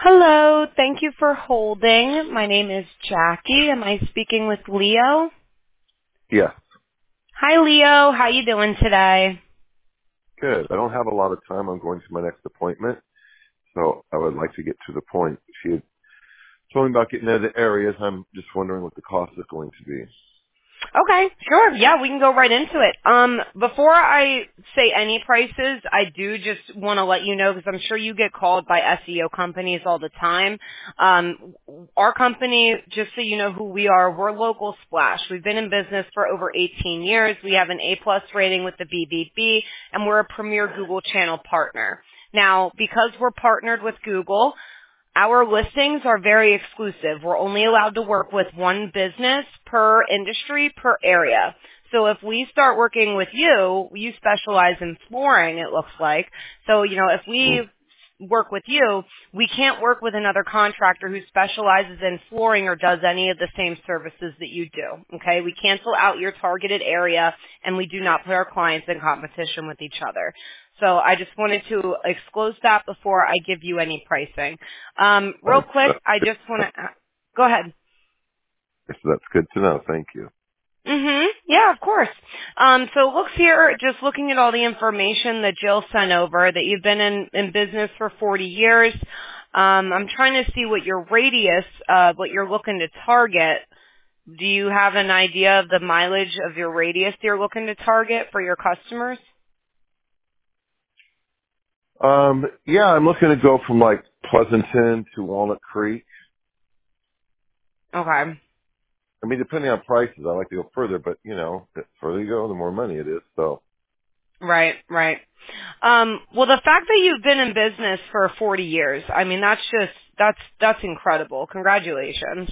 Hello. Thank you for holding. My name is Jackie. Am I speaking with Leo? Yes. Hi, Leo. How you doing today? Good. I don't have a lot of time. I'm going to my next appointment, so I would like to get to the point. She had told me about getting into the areas. I'm just wondering what the cost is going to be. Okay, sure. Yeah, we can go right into it. Before I say any prices, I do just want to let you know because I'm sure you get called by SEO companies all the time. Our company, just so you know who we are, we're Local Splash. We've been in business for over 18 years. We have an A+ rating with the BBB, and we're a premier Google channel partner. Now, because we're partnered with Google, our listings are very exclusive. We're only allowed to work with one business per industry, per area. So if we start working with you, you specialize in flooring, it looks like. So, if we work with you, we can't work with another contractor who specializes in flooring or does any of the same services that you do. Okay? We cancel out your targeted area, and we do not put our clients in competition with each other. So I just wanted to disclose that before I give you any pricing. Real quick, I just want to go ahead. That's good to know. Thank you. Yeah, of course. So it looks here, just looking at all the information that Jill sent over, that you've been in business for 40 years. I'm trying to see what your radius, what you're looking to target. Do you have an idea of the mileage of your radius you're looking to target for your customers? Yeah, I'm looking to go from like Pleasanton to Walnut Creek. Okay. I mean, depending on prices, I like to go further, but the further you go, the more money it is. So, Right. Well, the fact that you've been in business for 40 years, I mean, that's incredible. Congratulations.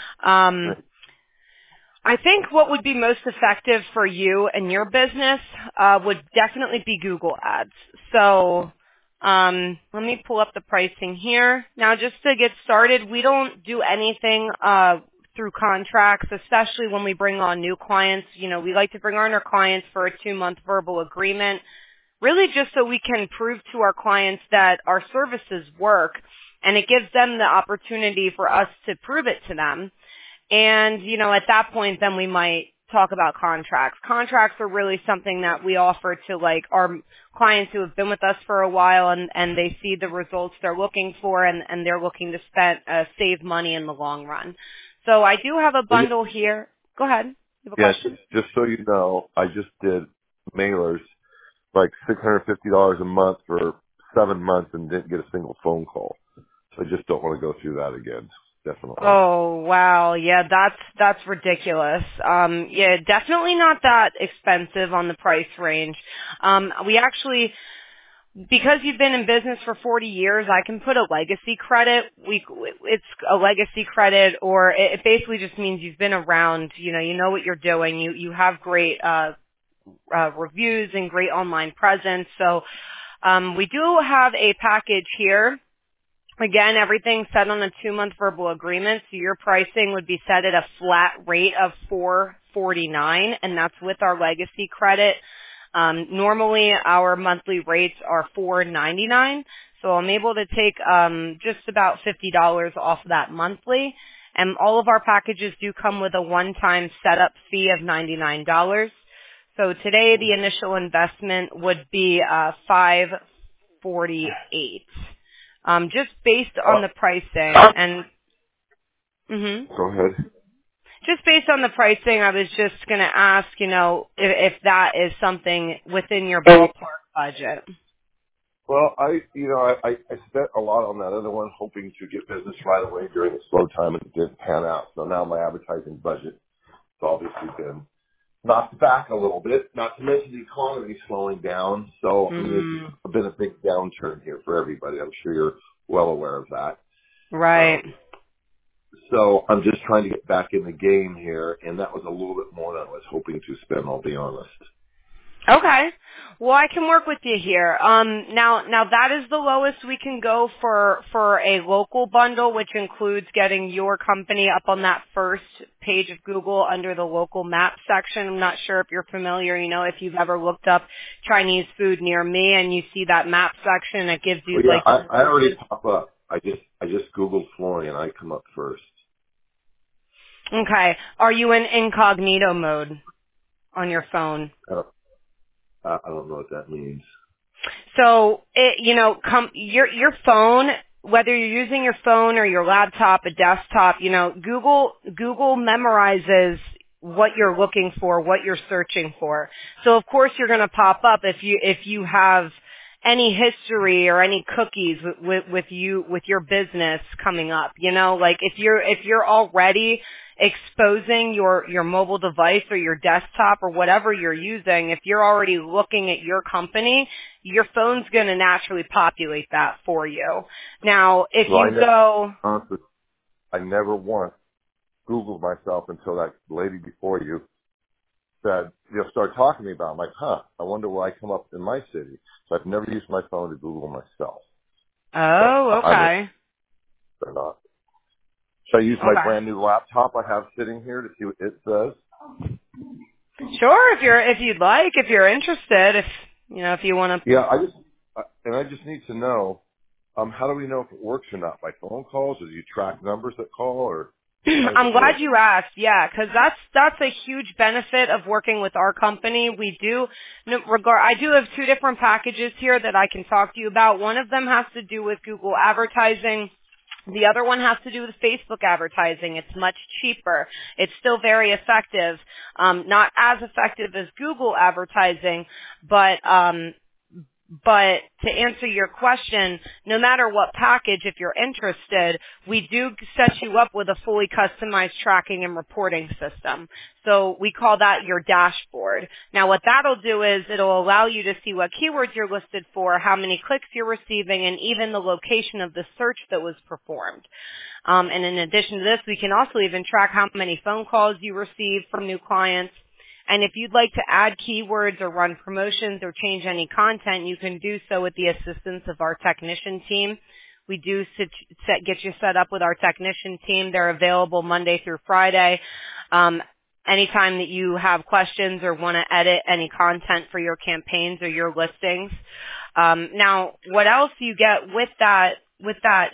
I think what would be most effective for you and your business would definitely be Google Ads. So let me pull up the pricing here. Now, just to get started, we don't do anything through contracts, especially when we bring on new clients. We like to bring on our clients for a 2-month verbal agreement, really just so we can prove to our clients that our services work, and it gives them the opportunity for us to prove it to them. And, at that point, then we might talk about contracts. Contracts are really something that we offer to, like, our clients who have been with us for a while and they see the results they're looking for and they're looking to save money in the long run. So I do have a bundle here. Go ahead. You have a question? just so you know, I just did mailers like $650 a month for 7 months and didn't get a single phone call. So I just don't want to go through that again. Definitely. Oh, wow. Yeah, that's ridiculous. Yeah, definitely not that expensive on the price range. We actually, because you've been in business for 40 years, I can put a legacy credit. It's a legacy credit, or it basically just means you've been around, you know what you're doing. You have great, reviews and great online presence. So, we do have a package here. Again, everything's set on a 2-month verbal agreement, so your pricing would be set at a flat rate of $449, and that's with our legacy credit. Normally, our monthly rates are $499, so I'm able to take just about $50 off that monthly. And all of our packages do come with a one-time setup fee of $99. So today, the initial investment would be $548. Just based on the pricing and Go ahead. just based on the pricing, I was just going to ask, if that is something within your ballpark budget. Well, I spent a lot on that other one, hoping to get business right away during the slow time, and it didn't pan out. So now my advertising budget has obviously been knocked back a little bit. Not to mention the economy slowing down. So I mean, it's been a big downturn here for everybody. I'm sure you're well aware of that. Right. So I'm just trying to get back in the game here, and that was a little bit more than I was hoping to spend, I'll be honest. Okay. Well, I can work with you here. Now that is the lowest we can go for a local bundle, which includes getting your company up on that first page of Google under the local map section. I'm not sure if you're familiar, if you've ever looked up Chinese food near me and you see that map section, it gives you I already pop up. I just Googled flooring and I come up first. Okay. Are you in incognito mode on your phone? I don't know what that means. So, your phone, whether you're using your phone or your laptop, a desktop, Google memorizes what you're looking for, what you're searching for. So of course you're going to pop up if you have any history or any cookies with your business coming up. Like if you're already exposing your mobile device or your desktop or whatever you're using, if you're already looking at your company, your phone's going to naturally populate that for you. Now, if Well, you go, honestly, I never once Googled myself until that lady before you said, start talking to me about it. I'm like, I wonder where I come up in my city. So I've never used my phone to Google myself. So oh, I don't know okay, if or not. Should I use my okay. brand new laptop I have sitting here to see what it says? Sure, if you'd like, if you're interested, if you want Yeah, I just need to know, how do we know if it works or not? By phone calls, or do you track numbers that call, or to. how does I'm it glad work? you asked. Yeah, because that's a huge benefit of working with our company. We do I do have two different packages here that I can talk to you about. One of them has to do with Google advertising. The other one has to do with Facebook advertising. It's much cheaper. It's still very effective. Not as effective as Google advertising, but to answer your question, no matter what package, if you're interested, we do set you up with a fully customized tracking and reporting system. So we call that your dashboard. Now what that'll do is it'll allow you to see what keywords you're listed for, how many clicks you're receiving, and even the location of the search that was performed. And in addition to this, we can also even track how many phone calls you receive from new clients. And if you'd like to add keywords or run promotions or change any content, you can do so with the assistance of our technician team. We do get you set up with our technician team. They're available Monday through Friday. Anytime that you have questions or want to edit any content for your campaigns or your listings. Now, what else you get with that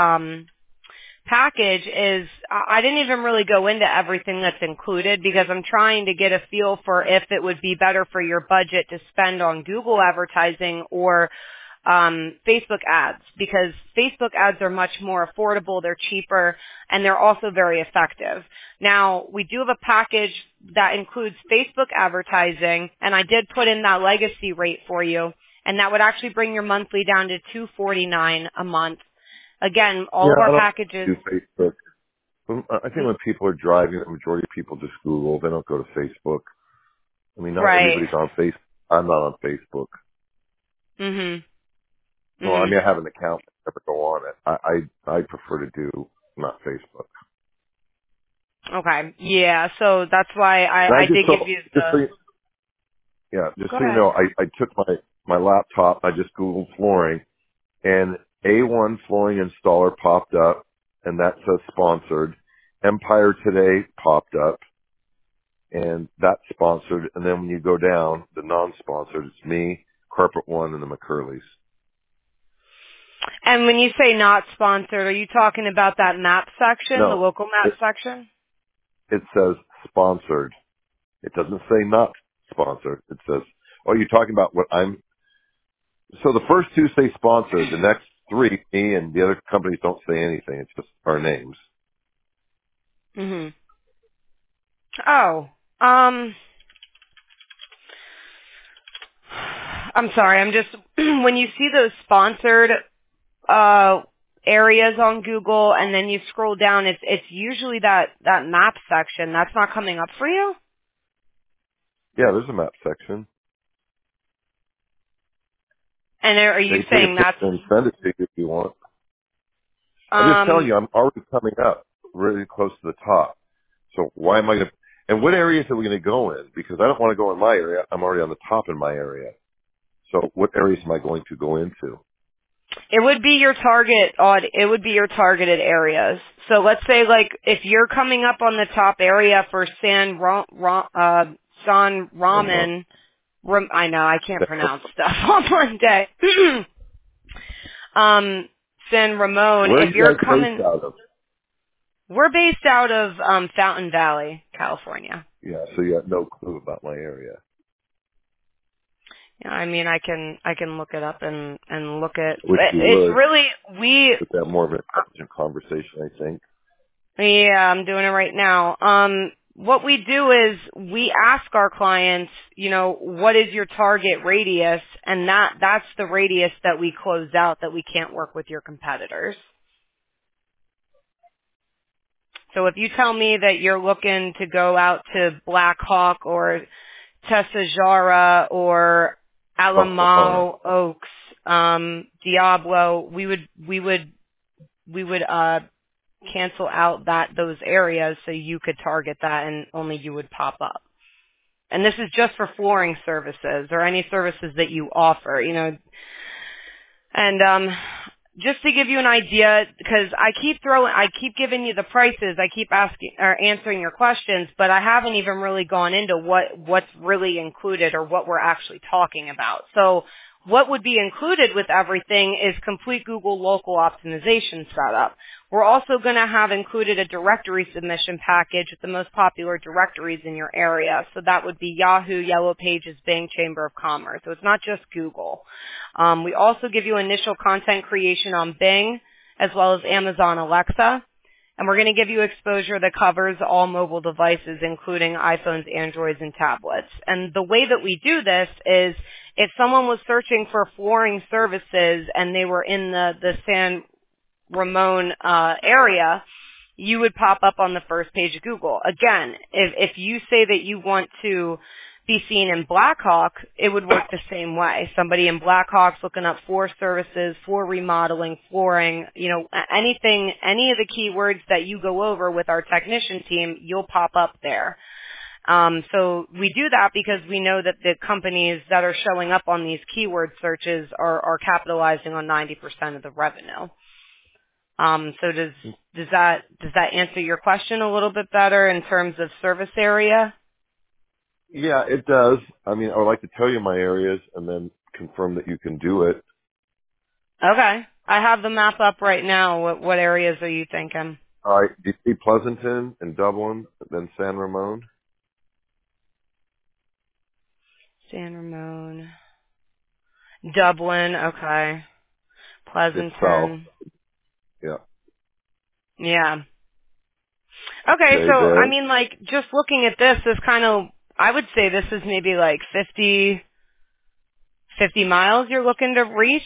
package is I didn't even really go into everything that's included because I'm trying to get a feel for if it would be better for your budget to spend on Google advertising or Facebook ads, because Facebook ads are much more affordable, they're cheaper, and they're also very effective. Now, we do have a package that includes Facebook advertising, and I did put in that legacy rate for you, and that would actually bring your monthly down to $249 a month. Again, all of Yeah, our I don't packages. do Facebook. I think when people are driving, the majority of people just Google. They don't go to Facebook. I mean, not Right. everybody's on Facebook. I'm not on Facebook. Mhm. Well, I Mhm. mean, I have an account. I never go on it. I prefer to do not Facebook. Okay. Yeah. So that's why And I did give you the. just Go so you ahead. know, I took my laptop. I just Googled flooring, and A1 flooring installer popped up, and that says sponsored. Empire Today popped up, and that's sponsored. And then when you go down, the non-sponsored, it's me, Carpet One, and the McCurleys. And when you say not sponsored, are you talking about that map section, the No, local map section? it says sponsored. It doesn't say not sponsored. It says, oh, you're talking about what I'm, so the first two say sponsored. The next three, me and the other companies don't say anything. It's just our names. Mhm. Oh. Um. I'm sorry. I'm just when you see those sponsored areas on Google, and then you scroll down, it's usually that map section. That's not coming up for you. Yeah, there's a map section. And are They you can take a saying that's picture and send it to you if you want. I'm just telling um? you, I'm already coming up really close to the top. So why am I going to, and what areas are we going to go in? Because I don't want to go in my area. I'm already on the top in my area. So what areas am I going to go into? It would be your it would be your targeted areas. So let's say like if you're coming up on the top area for San Ramen, I know I can't pronounce stuff on Monday. San Ramon. Where are If you you're guys based coming, out of? we're based out of Fountain Valley, California. Yeah, so you have no clue about my area, Yeah, I mean, I can look it up and look at. which you It's would, really we. but that more of an intelligent conversation, I think. Yeah, I'm doing it right now. What we do is we ask our clients, you know, what is your target radius, and that's the radius that we close out that we can't work with your competitors. So if you tell me that you're looking to go out to Black Hawk or Tessajara or Alamo Oaks, Diablo, we would cancel out those areas so you could target that and only you would pop up. And this is just for flooring services or any services that you offer, you know. And just to give you an idea, because I keep giving you the prices, I keep asking or answering your questions, but I haven't even really gone into what's really included or what we're actually talking about. So what would be included with everything is complete Google local optimization setup. We're also going to have included a directory submission package with the most popular directories in your area. So that would be Yahoo, Yellow Pages, Bing, Chamber of Commerce. So it's not just Google. We also give you initial content creation on Bing as well as Amazon Alexa. And we're going to give you exposure that covers all mobile devices, including iPhones, Androids, and tablets. And the way that we do this is if someone was searching for flooring services and they were in the San Ramon area, you would pop up on the first page of Google. Again, if you say that you want to be seen in Black Hawk, it would work the same way. Somebody in Black Hawk's looking up floor services, floor remodeling, flooring, you know, anything, any of the keywords that you go over with our technician team, you'll pop up there. So we do that because we know that the companies that are showing up on these keyword searches are capitalizing on 90% of the revenue. So does that answer your question a little bit better in terms of service area? Yeah, it does. I mean, I would like to tell you my areas and then confirm that you can do it. Okay. I have the map up right now. What areas are you thinking? All right, do you see Pleasanton and Dublin, then San Ramon? San Ramon. Dublin, okay. It's south. Pleasanton. Yeah. Yeah. Okay, Okay, so I there. mean like just looking at this kind of I would say this is maybe like 50 miles you're looking to reach.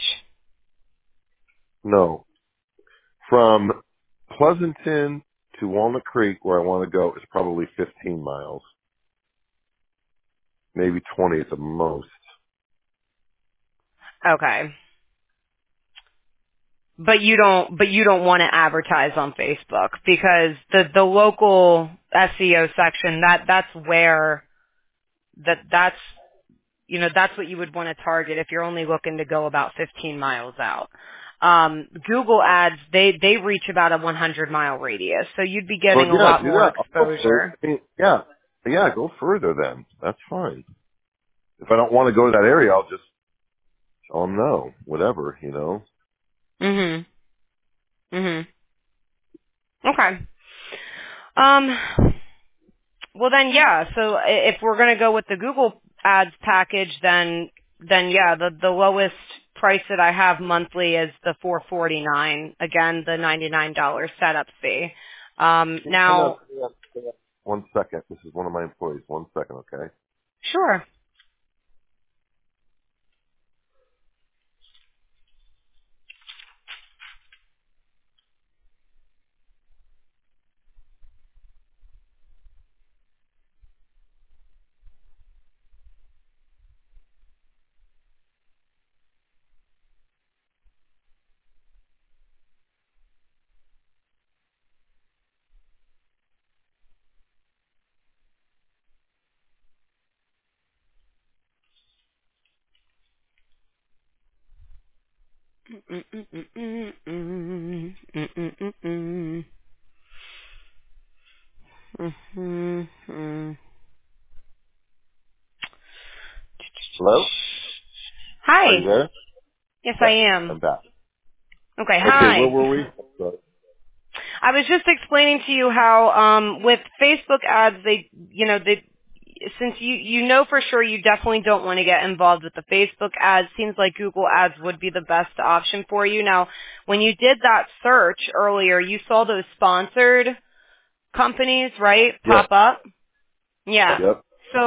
No. From Pleasanton to Walnut Creek, where I want to go, is probably 15 miles. Maybe 20 at the most. Okay. But you don't want to advertise on Facebook because the local SEO section that's where that's you know, that's what you would want to target if you're only looking to go about 15 miles out. Google ads, they reach about a 100-mile radius, so you'd be Well, getting a yeah, lot do more that. I'll go further. exposure. I mean, yeah, go further then. That's fine. If I don't want to go to that area, I'll just tell them no, whatever, you know. Mhm. Mhm. Okay. Um. Well then, yeah. So if we're gonna go with the Google Ads package, then yeah, the lowest price that I have monthly is the $449. Again, the $99 setup fee. Hang Now, on. 1 second. This is one of my employees. 1 second, okay? sure. Hello? Are you Hi. there? Yes, I Yeah, am. I'm back. Okay, Okay, where hi. were we? I was just explaining to you how with Facebook ads, since you know for sure you definitely don't want to get involved with the Facebook ads, seems like Google ads would be the best option for you. Now, when you did that search earlier, you saw those sponsored companies, right, Yeah. pop up? Yeah. Yep.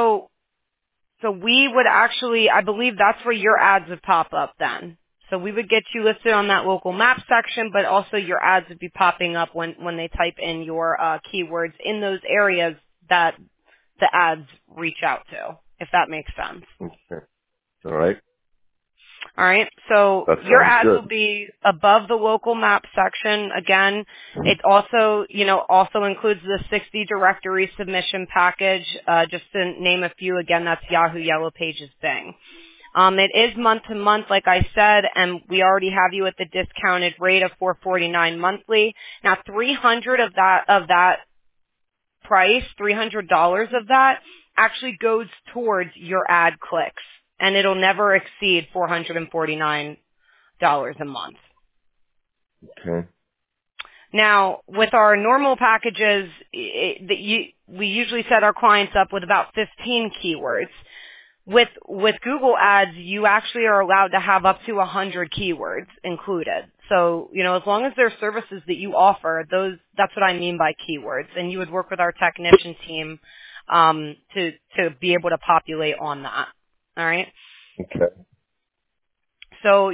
So we would actually, I believe that's where your ads would pop up then. So we would get you listed on that local map section, but also your ads would be popping up when they type in your keywords in those areas that the ads reach out to, if that makes sense. Okay. All right. All right. So That your sounds ads good. will be above the local map section. Again, it also, also includes the 60 directory submission package. Just to name a few, again, that's Yahoo, Yellow Pages, Bing. It is month to month, like I said, and we already have you at the discounted rate of $449 monthly. Now, 300 of that price, $300 of that actually goes towards your ad clicks, and it'll never exceed $449 a month. Okay. Now, with our normal packages, we usually set our clients up with about 15 keywords. With Google Ads, you actually are allowed to have up to 100 keywords included. So, as long as there are services that you offer, that's what I mean by keywords. And you would work with our technician team to be able to populate on that. All right? Okay. So,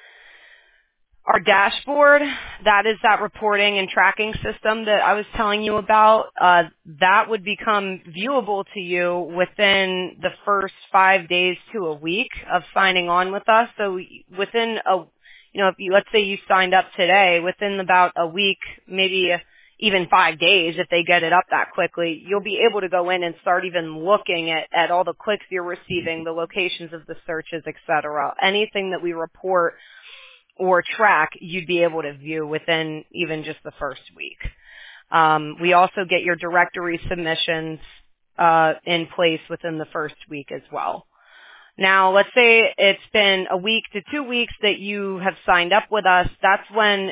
our dashboard, that is that reporting and tracking system that I was telling you about. That would become viewable to you within the first 5 days to a week of signing on with us. So within let's say you signed up today, within about a week, maybe even 5 days, if they get it up that quickly, you'll be able to go in and start even looking at all the clicks you're receiving, the locations of the searches, et cetera. Anything that we report or track, you'd be able to view within even just the first week. We also get your directory submissions in place within the first week as well. Now, let's say it's been a week to 2 weeks that you have signed up with us. That's when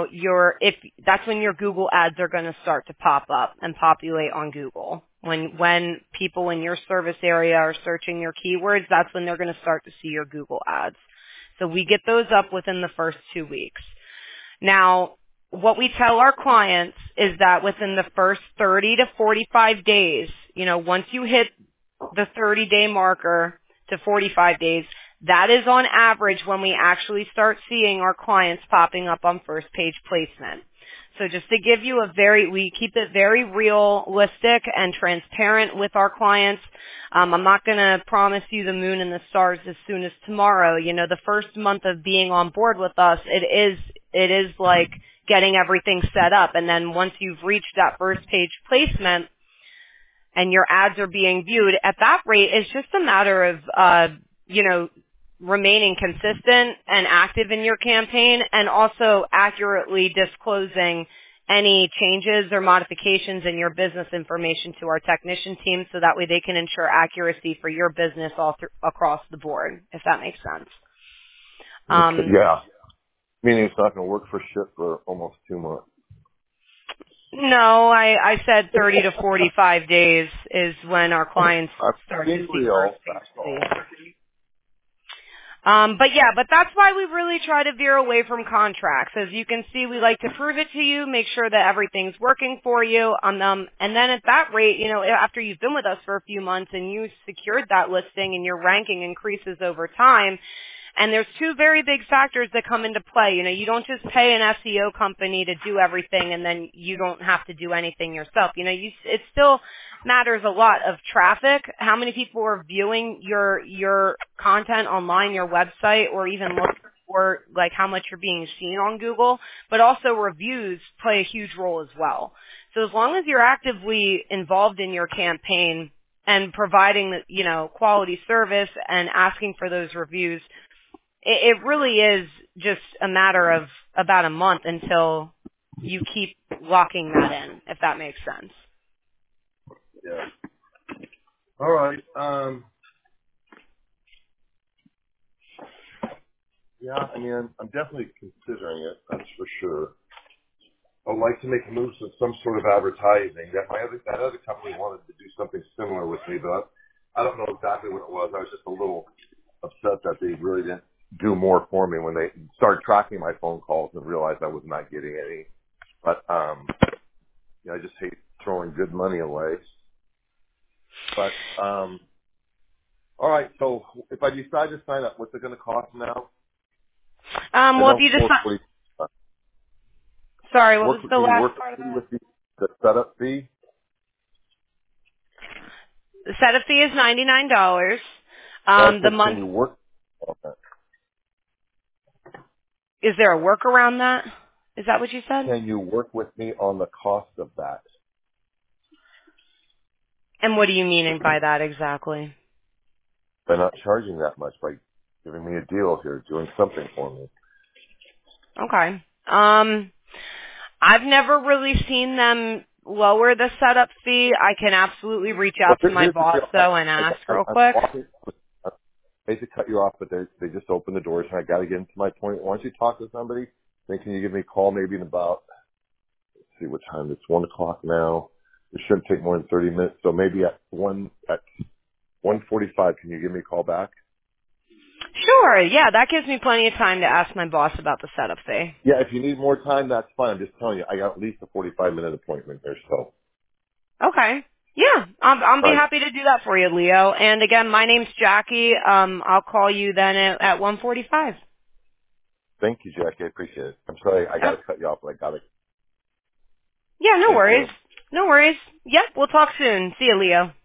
that's when your Google ads are going to start to pop up and populate on Google. When people in your service area are searching your keywords, that's when they're going to start to see your Google ads. So we get those up within the first 2 weeks. Now, what we tell our clients is that within the first 30 to 45 days, once you hit the 30-day marker to 45 days, that is on average when we actually start seeing our clients popping up on first page placement. So just to give you we keep it very realistic and transparent with our clients. I'm not going to promise you the moon and the stars as soon as tomorrow. The first month of being on board with us, it is like getting everything set up. And then once you've reached that first page placement and your ads are being viewed at that rate, it's just a matter of, remaining consistent and active in your campaign and also accurately disclosing any changes or modifications in your business information to our technician team so that way they can ensure accuracy for your business across the board, if that makes sense. Okay. Yeah. Meaning it's not going to work for shit for almost 2 months. No, I said 30 to 45 days is when our clients start to see first page. But that's why we really try to veer away from contracts. As you can see, we like to prove it to you, make sure that everything's working for you. And then at that rate, after you've been with us for a few months and you secured that listing and your ranking increases over time, and there's two very big factors that come into play. You don't just pay an SEO company to do everything and then you don't have to do anything yourself. It still matters a lot of traffic, how many people are viewing your content online, your website, or even look for like how much you're being seen on Google, but also reviews play a huge role as well. So as long as you're actively involved in your campaign and providing, quality service and asking for those reviews, it really is just a matter of about a month until you keep locking that in, if that makes sense. Yeah. All right. Yeah, I mean, I'm definitely considering it. That's for sure. I'd like to make a move to some sort of advertising. That other company wanted to do something similar with me, but I don't know exactly what it was. I was just a little upset that they really didn't do more for me when they started tracking my phone calls and realized I was not getting any. But yeah, I just hate throwing good money away. But all right, so if I decide to sign up, what's it going to cost now? I Well, if know you just, 440. sorry, what was the Can you last work part of that? with the setup fee? The setup fee is $99. I The said, can month, you work? Okay. is there a work around that? Is that what you said? Can you work with me on the cost of that? And what do you mean by that exactly? By not charging that much, by giving me a deal here, doing something for me. Okay. I've never really seen them lower the setup fee. I can absolutely reach Well, out to my here's the boss deal. though and ask real I'm quick. walking. I hate to cut you off, but they just opened the doors, and I got to get into my point. Why don't you talk to somebody? Then can you give me a call maybe in about, let's see what time, it's 1 o'clock now. It shouldn't take more than 30 minutes. So maybe at 1:45, can you give me a call back? Sure, yeah, that gives me plenty of time to ask my boss about the setup fee. Yeah, if you need more time, that's fine. I'm just telling you, I got at least a 45-minute appointment there, so. Okay. Yeah, I'll All be right. happy to do that for you, Leo. And again, my name's Jackie. I'll call you then at 1:45. Thank you, Jackie. I appreciate it. I'm sorry I got to Yep. cut you off, but I got to. Yeah, no Thank you. worries. No worries. Yep, we'll talk soon. See you, Leo.